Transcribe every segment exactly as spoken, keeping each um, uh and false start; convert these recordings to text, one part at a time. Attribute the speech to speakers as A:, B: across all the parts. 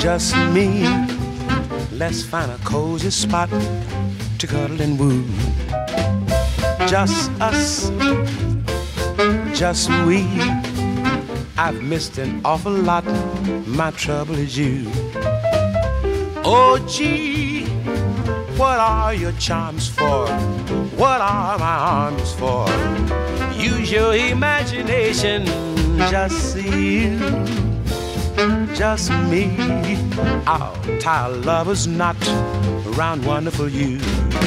A: just me. Let's find a cozy spot to cuddle and woo. Just us, just we. I've missed an awful lot. My trouble is you. Oh, gee, what are your charms for? What are my arms for? Use your imagination. Just see you, just me. I'll tie a lover's knot around wonderful you.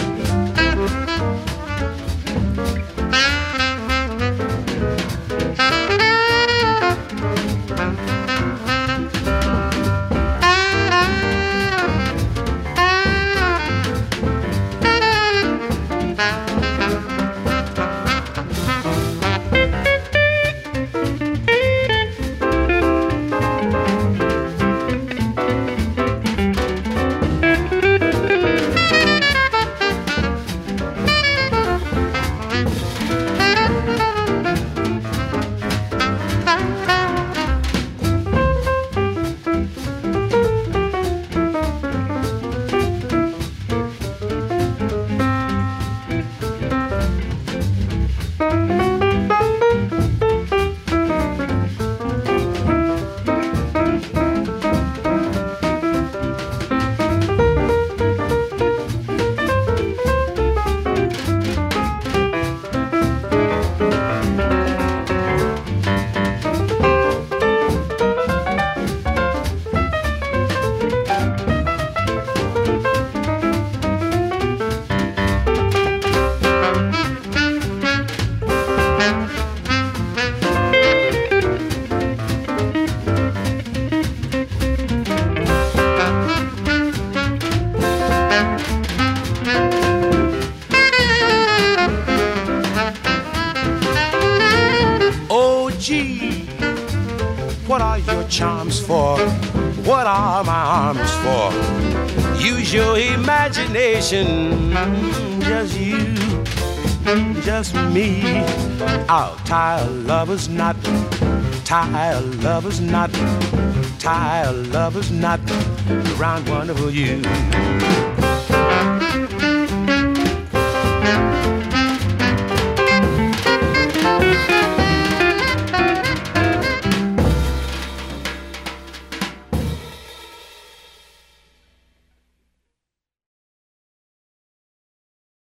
A: Gee, what are your charms for? What are my arms for? Use your imagination. Just you, just me. I'll tie a lover's knot, tie a lover's knot, tie a lover's knot around wonderful you.